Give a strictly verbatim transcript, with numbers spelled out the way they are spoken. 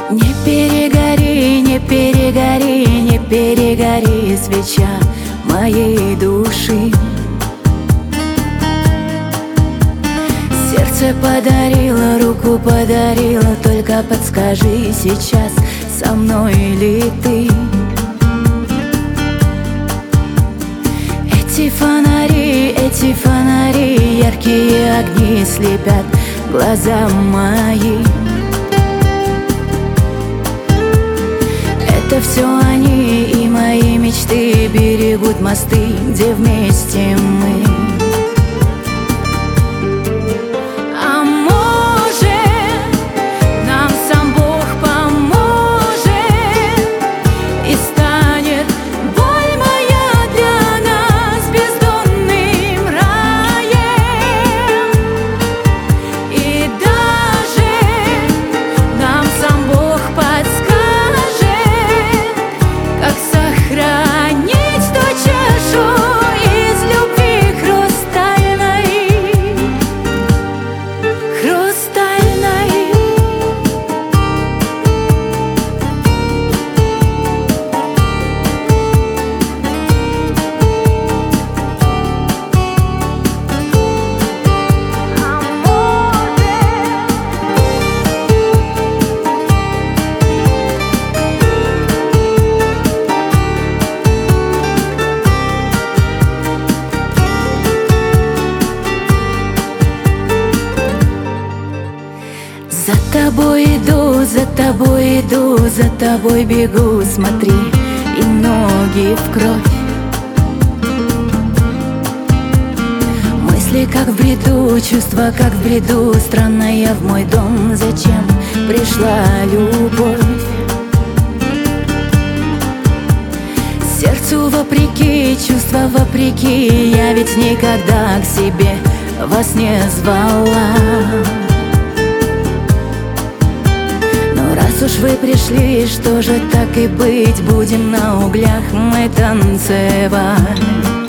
Не перегори, не перегори, не перегори, свеча моей души. Сердце подарила, руку подарила, только подскажи сейчас, со мной ли ты? Эти фонари, эти фонари, яркие огни слепят глаза мои. Это все они и мои мечты берегут мосты, где вместе мы. А может, нам сам Бог поможет, и станет боль моя для нас бездонным раем. И даже нам сам Бог подскажет, как сохранить ту чашу из любви хрустальной, хрустальной. За тобой иду, за тобой иду, за тобой бегу, смотри, и ноги в кровь. Мысли как в бреду, чувства как в бреду, странно я в мой дом, зачем пришла любовь? Сердцу вопреки, чувства вопреки, я ведь никогда к себе вас не звала. Раз уж вы пришли, что же так и быть, будем на углях мы танцевать.